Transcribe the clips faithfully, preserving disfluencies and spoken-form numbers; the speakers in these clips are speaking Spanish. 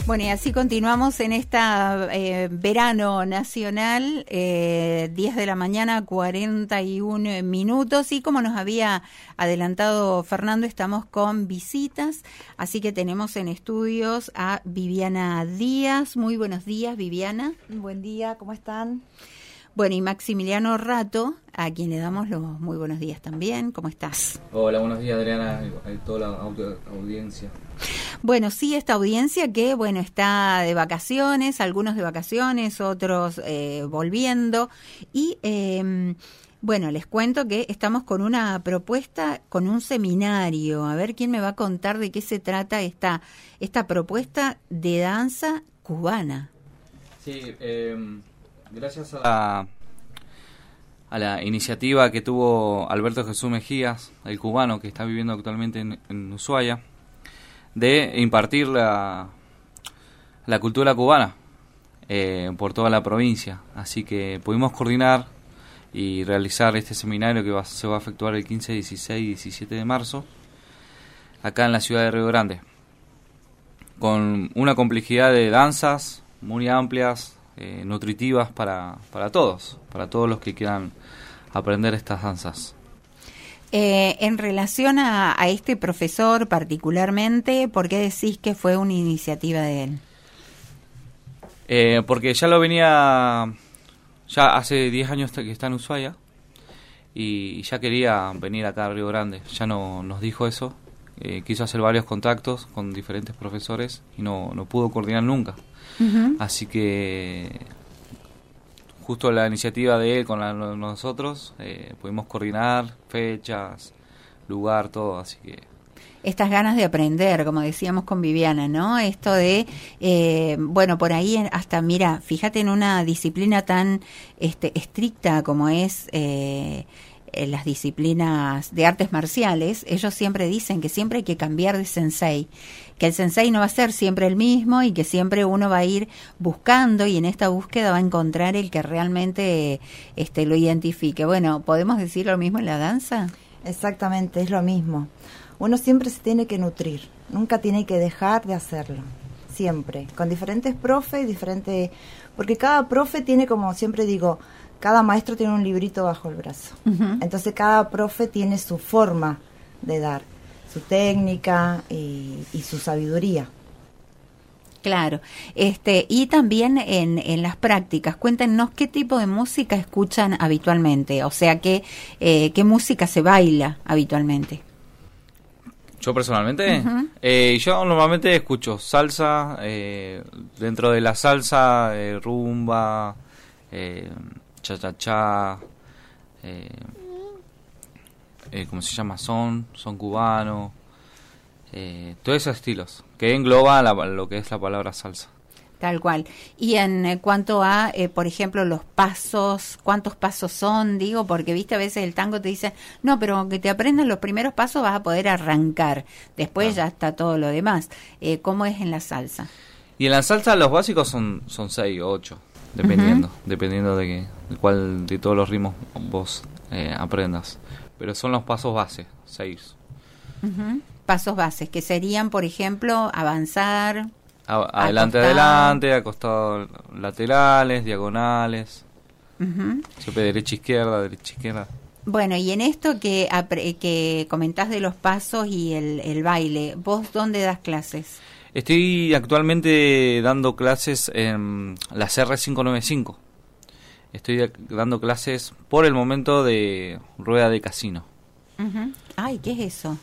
Bueno, y así continuamos en esta eh, verano nacional, eh, diez de la mañana, cuarenta y uno minutos, y como nos había adelantado Fernando, estamos con visitas, así que tenemos en estudios a Viviana Díaz. Muy buenos días, Viviana. Buen día, ¿cómo están? Bueno, y Maximiliano Rato, a quien le damos los muy buenos días también. ¿Cómo estás? Hola, buenos días, Adriana, y toda la audiencia. Bueno, sí, esta audiencia que, bueno, está de vacaciones, algunos de vacaciones, otros eh, volviendo. Y, eh, bueno, les cuento que estamos con una propuesta, con un seminario. A ver quién me va a contar de qué se trata esta, esta propuesta de danza cubana. Sí, eh, gracias a la, a la iniciativa que tuvo Alberto Jesús Mejías, el cubano que está viviendo actualmente en, en Ushuaia, de impartir la, la cultura cubana eh, por toda la provincia. Así que pudimos coordinar y realizar este seminario que va, se va a efectuar el quince, dieciséis y diecisiete de marzo, acá en la ciudad de Río Grande, con una complejidad de danzas muy amplias, eh, nutritivas para, para todos, para todos los que quieran aprender estas danzas. Eh, en relación a, a este profesor particularmente, ¿por qué decís que fue una iniciativa de él? Eh, porque ya lo venía, ya hace diez años que está en Ushuaia y ya quería venir acá a Río Grande. Ya no nos dijo eso, eh, quiso hacer varios contactos con diferentes profesores y no, no pudo coordinar nunca. Uh-huh. Así que justo la iniciativa de él con la, nosotros, eh, pudimos coordinar fechas, lugar, todo, así que... Estas ganas de aprender, como decíamos con Viviana, ¿no? Esto de, eh, bueno, por ahí hasta, mira, fíjate en una disciplina tan este, estricta como es... Eh, en las disciplinas de artes marciales, ellos siempre dicen que siempre hay que cambiar de sensei, que el sensei no va a ser siempre el mismo y que siempre uno va a ir buscando y en esta búsqueda va a encontrar el que realmente este, lo identifique. Bueno, ¿podemos decir lo mismo en la danza? Exactamente, es lo mismo. Uno siempre se tiene que nutrir, nunca tiene que dejar de hacerlo, siempre, con diferentes profes, diferentes, porque cada profe tiene, como siempre digo, cada maestro tiene un librito bajo el brazo. Uh-huh. Entonces cada profe tiene su forma de dar, su técnica y, y su sabiduría. Claro. Este, y también en, en las prácticas, cuéntenos qué tipo de música escuchan habitualmente, o sea, qué, eh, qué música se baila habitualmente. Yo personalmente, uh-huh. eh, yo normalmente escucho salsa, eh, dentro de la salsa, eh, rumba, eh, cha-cha-cha, eh, eh, ¿cómo se llama? Son, son cubano, eh, todos esos estilos, que engloba la, lo que es la palabra salsa. Tal cual. Y en eh, cuanto a, eh, por ejemplo, los pasos, ¿cuántos pasos son? Digo, porque viste, a veces el tango te dice, no, pero aunque te aprendas los primeros pasos vas a poder arrancar, después ah. ya está todo lo demás. Eh, ¿Cómo es en la salsa? Y en la salsa los básicos son, son seis o ocho. Dependiendo, uh-huh. dependiendo de, que, de cuál de todos los ritmos vos eh, aprendas. Pero son los pasos base, seis. Uh-huh. Pasos bases, que serían, por ejemplo, avanzar... A, adelante, acostado. adelante, acostado laterales, diagonales. Uh-huh. Siempre derecha, izquierda, derecha, izquierda. Bueno, y en esto que, que comentás de los pasos y el, el baile, ¿vos dónde das clases? Estoy actualmente dando clases en la C R cinco noventa y cinco. Estoy dando clases por el momento de rueda de casino. Uh-huh. Ay, ¿qué es eso?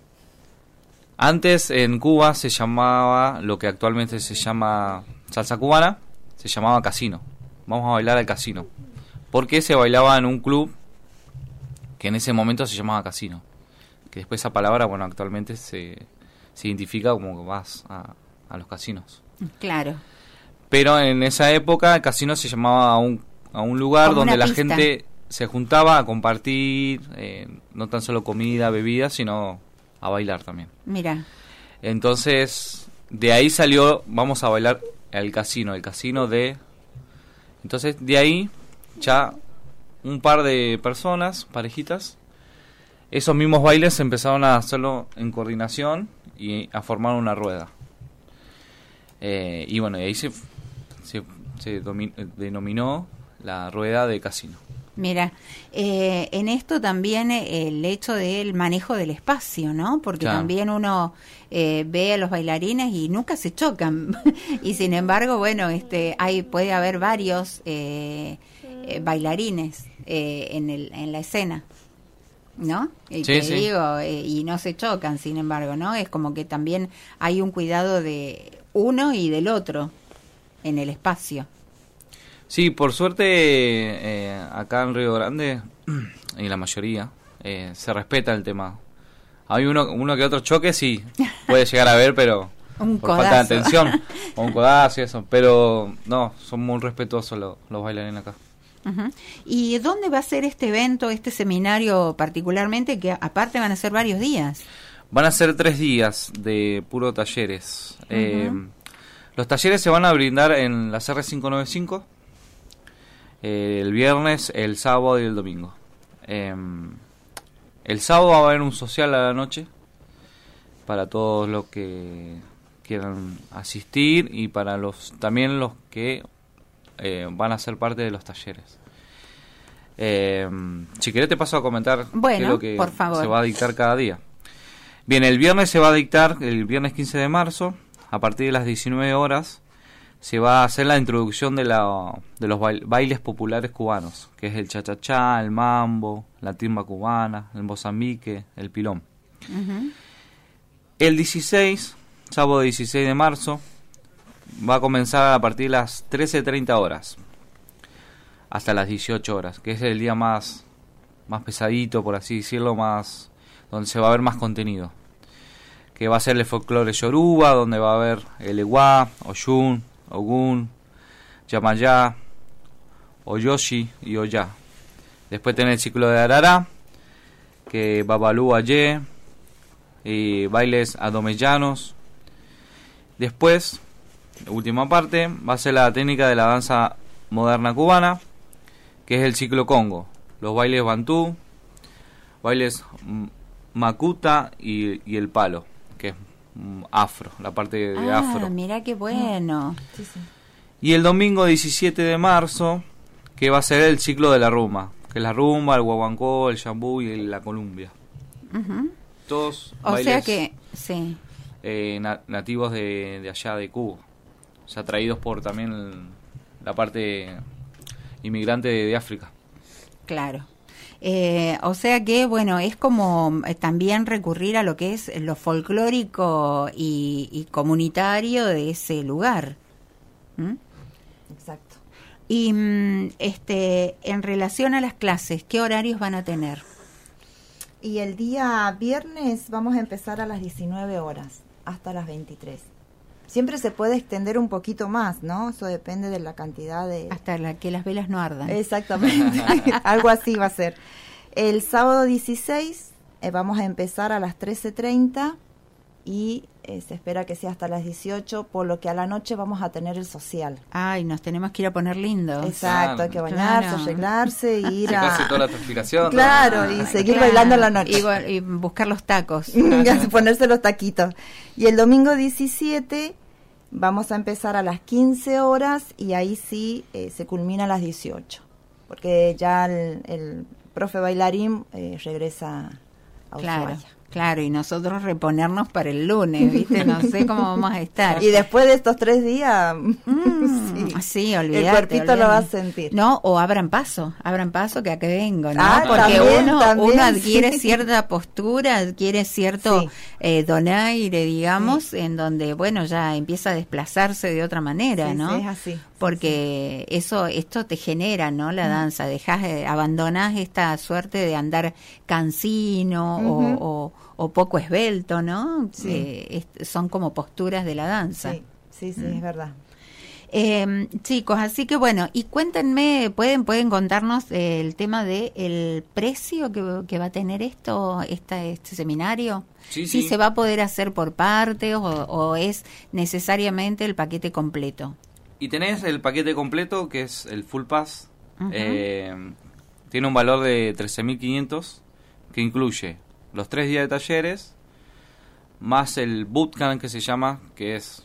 Antes en Cuba se llamaba, lo que actualmente se llama salsa cubana, se llamaba casino. Vamos a bailar al casino. Porque se bailaba en un club que en ese momento se llamaba casino. Que después esa palabra, bueno, actualmente se... se identifica como que vas a, a los casinos. Claro. Pero en esa época el casino se llamaba a un, a un lugar como donde la pista. gente se juntaba a compartir, eh, no tan solo comida, bebida, sino a bailar también. Mira. Entonces, de ahí salió, vamos a bailar al casino, el casino de... Entonces, de ahí ya un par de personas, parejitas, esos mismos bailes empezaron a hacerlo en coordinación y a formar una rueda. Eh, y bueno, y ahí se, se, se domi- denominó la rueda de casino. Mira, eh, en esto también eh, el hecho del manejo del espacio, ¿no? Porque Claro. también uno eh, ve a los bailarines y nunca se chocan. Y sin embargo, bueno, este, hay puede haber varios eh, eh, bailarines eh, en, el, en la escena, ¿no? Y Sí, te sí. digo, eh, y no se chocan, sin embargo, ¿no? Es como que también hay un cuidado de uno y del otro en el espacio. Sí, por suerte eh, acá en Río Grande, y la mayoría, eh, se respeta el tema. Hay uno, uno que otro choque, sí, puede llegar a ver, pero Un por falta de codazo. atención, o un codazo y eso. Pero no, son muy respetuosos los, los bailarines acá. Ujú. ¿Y dónde va a ser este evento, este seminario particularmente, que aparte van a ser varios días? Van a ser tres días de puro talleres. Eh, los talleres se van a brindar en la C R quinientos noventa y cinco, eh, el viernes, el sábado y el domingo. Eh, el sábado va a haber un social a la noche para todos los que quieran asistir y para los también los que eh, van a ser parte de los talleres. Eh, si querés te paso a comentar Bueno, qué es lo que por favor. se va a dictar cada día. Bien, el viernes se va a dictar, el viernes quince de marzo, a partir de las diecinueve horas, se va a hacer la introducción de, la, de los bail- bailes populares cubanos, que es el cha-cha-cha, el mambo, la timba cubana, el mozambique, el pilón. Ujú. El dieciséis, sábado dieciséis de marzo, va a comenzar a partir de las trece treinta horas, hasta las dieciocho horas, que es el día más, más pesadito, por así decirlo, más donde se va a ver más contenido. Que va a ser el folclore yoruba, donde va a haber el ewa, oyun, ogun, yamayá, oyoshi y oyá. Después tenés el ciclo de arara, que babalú ayé, y bailes adomellanos. Después, la última parte, va a ser la técnica de la danza moderna cubana, que es el ciclo Congo, los bailes bantú, bailes mm, macuta y, y el palo, que es mm, afro, la parte de, de Ah, afro. mira qué bueno. Sí, sí. Y el domingo diecisiete de marzo, que va a ser el ciclo de la rumba, que es la rumba, el guaguancó, el yambú y el- la columbia. Ujú. Todos O bailes sea que, sí. eh, na- nativos de, de allá de Cuba, o sea, traídos por también el- la parte inmigrante de, de África. Claro. Eh, o sea que, bueno, es como eh, también recurrir a lo que es lo folclórico y, y comunitario de ese lugar. ¿Mm? Exacto. Y mm, este, en relación a las clases, ¿qué horarios van a tener? Y el día viernes vamos a empezar a las diecinueve horas hasta las veintitrés. Siempre se puede extender un poquito más, ¿no? Eso depende de la cantidad de... Hasta la que las velas no ardan. Exactamente, algo así va a ser. El sábado dieciséis eh, vamos a empezar a las trece treinta y eh, se espera que sea hasta las dieciocho, por lo que a la noche vamos a tener el social. Ay, nos tenemos que ir a poner lindos. Exacto, hay que bañarse, Claro. arreglarse y ir Secarse a... toda la transpiración. Claro, y seguir Claro. bailando en la noche. Y, bu- y buscar los tacos. Ponerse los taquitos. Y el domingo diecisiete vamos a empezar a las quince horas y ahí sí eh, se culmina a las dieciocho, porque ya el, el profe bailarín eh, regresa a Claro, Ushuaia. claro, y nosotros reponernos para el lunes, ¿viste? No sé cómo vamos a estar. Y después de estos tres días, Mm, sí, sí, el olvídate, cuerpito lo va a olvídate. sentir. No, o abran paso, abran paso que a que vengo, ¿no? Ah, Porque también, uno, también, uno adquiere sí. cierta postura, adquiere cierto Sí. eh, donaire, digamos, en donde, bueno, ya empieza a desplazarse de otra manera, Sí, ¿no? sí, es así. Porque eso, esto te genera, ¿no? La danza, dejas, eh, abandonás esta suerte de andar cansino o- Ujú. o, o poco esbelto, ¿no? Sí. Eh, es- son como posturas de la danza. Sí, sí, sí, Mm. es verdad. Eh, chicos, así que bueno, y cuéntenme, pueden pueden contarnos eh, el tema de el precio que, que va a tener esto, esta, este seminario. Sí, Si sí. se va a poder hacer por partes o, o es necesariamente el paquete completo. Y tenés el paquete completo, que es el Full Pass. Ujú. Eh, tiene un valor de trece mil quinientos, que incluye los tres días de talleres, más el bootcamp que se llama, que es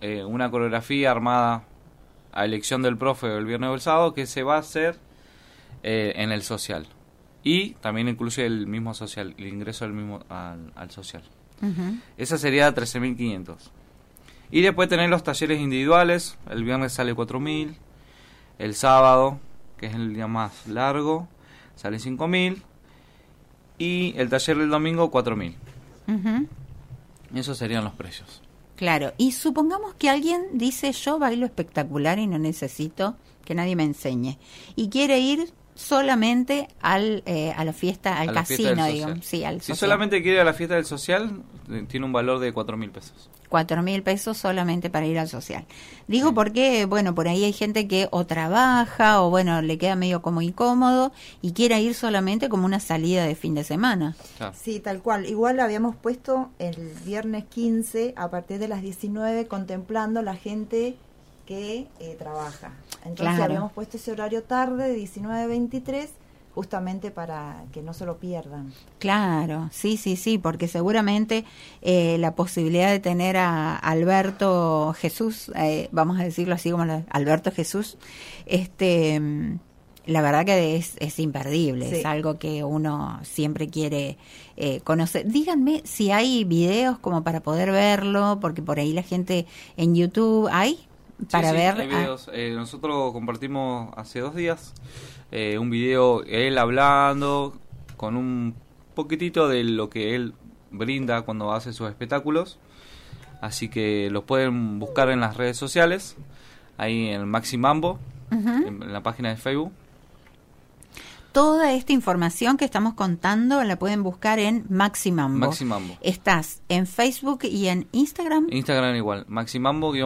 eh, una coreografía armada a elección del profe el viernes o el sábado que se va a hacer eh, en el social. Y también incluye el mismo social, el ingreso del mismo al, al social. Uh-huh. Esa sería trece mil quinientos. Y después tener los talleres individuales. El viernes sale cuatro mil. El sábado, que es el día más largo, sale cinco mil. Y el taller del domingo, cuatro mil. Uh-huh. Esos serían los precios. Claro, y supongamos que alguien dice, yo bailo espectacular y no necesito que nadie me enseñe, y quiere ir solamente al eh, a la fiesta, al a casino, digamos. Sí, al si social. solamente quiere ir a la fiesta del social, tiene un valor de cuatro mil pesos. Cuatro mil pesos solamente para ir al social. Digo sí. Porque, bueno, por ahí hay gente que o trabaja o, bueno, le queda medio como incómodo y quiere ir solamente como una salida de fin de semana. Claro. Sí, tal cual. Igual habíamos puesto el viernes quince a partir de las diecinueve contemplando la gente que eh, trabaja. Entonces claro. Habíamos puesto ese horario tarde de diecinueve a veintitrés justamente para que no se lo pierdan. Claro, sí, sí, sí, porque seguramente eh, la posibilidad de tener a Alberto Jesús, eh, vamos a decirlo así como la, Alberto Jesús, este, la verdad que es, es imperdible, sí. Es algo que uno siempre quiere eh, conocer. Díganme si hay videos como para poder verlo, porque por ahí la gente en YouTube hay para sí, sí, ver. Hay videos. Ah. Eh, nosotros compartimos hace dos días Eh, un video, él hablando con un poquitito de lo que él brinda cuando hace sus espectáculos, así que los pueden buscar en las redes sociales, ahí en Maxi Mambo, uh-huh. en, en la página de Facebook. Toda esta información que estamos contando la pueden buscar en Maxi Mambo. Maxi Mambo. ¿Estás en Facebook y en Instagram? Instagram igual, Maxi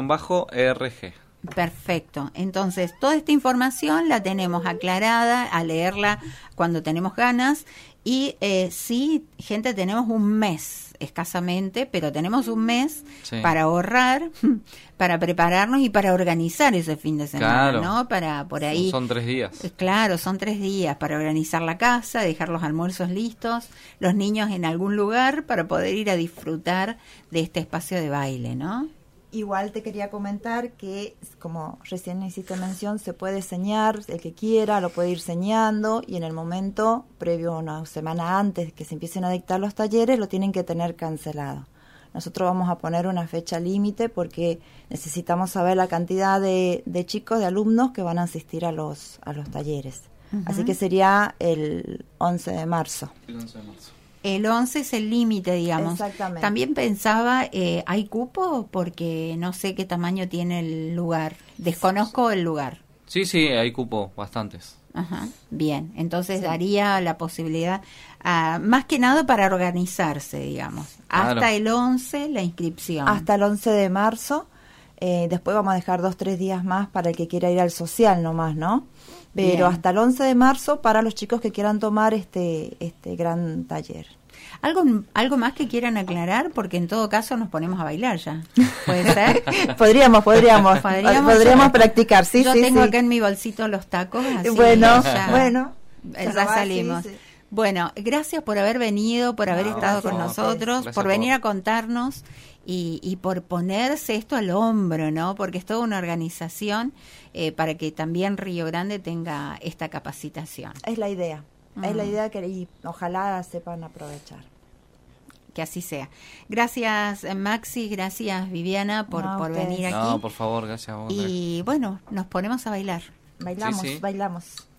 Mambo-R G. Perfecto. Entonces, toda esta información la tenemos aclarada, a leerla cuando tenemos ganas. Y eh, sí, gente, tenemos un mes escasamente, pero tenemos un mes sí. para ahorrar, para prepararnos y para organizar ese fin de semana, claro. ¿no? Para por ahí. Son tres días. Claro, son tres días para organizar la casa, dejar los almuerzos listos, los niños en algún lugar para poder ir a disfrutar de este espacio de baile, ¿no? Igual te quería comentar que, como recién hiciste mención, se puede señar, el que quiera lo puede ir señando y en el momento, previo una semana antes que se empiecen a dictar los talleres, lo tienen que tener cancelado. Nosotros vamos a poner una fecha límite porque necesitamos saber la cantidad de, de chicos, de alumnos que van a asistir a los, a los talleres. Uh-huh. Así que sería el once de marzo. El once de marzo. El once es el límite, digamos. Exactamente. También pensaba, eh, ¿hay cupo? Porque no sé qué tamaño tiene el lugar. Desconozco el lugar. Sí, sí, hay cupo, bastantes. Ajá, bien. Entonces sí. Daría la posibilidad, uh, más que nada para organizarse, digamos. Claro. Hasta el once la inscripción. Hasta el once de marzo. Eh, después vamos a dejar dos, tres días más para el que quiera ir al social nomás, ¿no? Pero bien. Hasta el once de marzo para los chicos que quieran tomar este este gran taller. ¿Algo, algo más que quieran aclarar? Porque en todo caso nos ponemos a bailar ya. ¿Puede ser? podríamos, podríamos. Podríamos, podríamos practicar, sí, Yo sí, tengo sí. acá en mi bolsito los tacos, así bueno, ya, bueno. Ya salimos. Sí, sí. Bueno, gracias por haber venido, por haber no, estado con nosotros, por venir a contarnos y, y por ponerse esto al hombro, ¿no? Porque es toda una organización eh, para que también Río Grande tenga esta capacitación. Es la idea, uh-huh. es la idea que y ojalá sepan aprovechar. Que así sea. Gracias, Maxi, gracias, Viviana, por, no, por venir aquí. No, por favor, gracias a vos. Y bueno, nos ponemos a bailar. Bailamos, sí, sí. bailamos.